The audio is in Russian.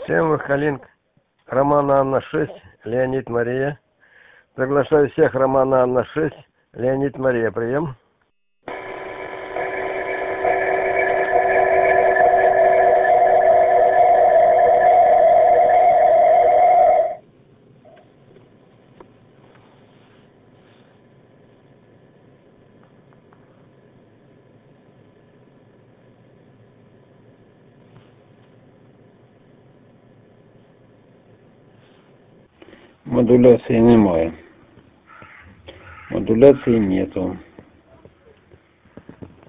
Всем Калинк, Роман Анна 6, Леонид Мария. Приглашаю всех, Роман Анна 6, Леонид Мария, прием. Модуляции немає. Модуляции нету.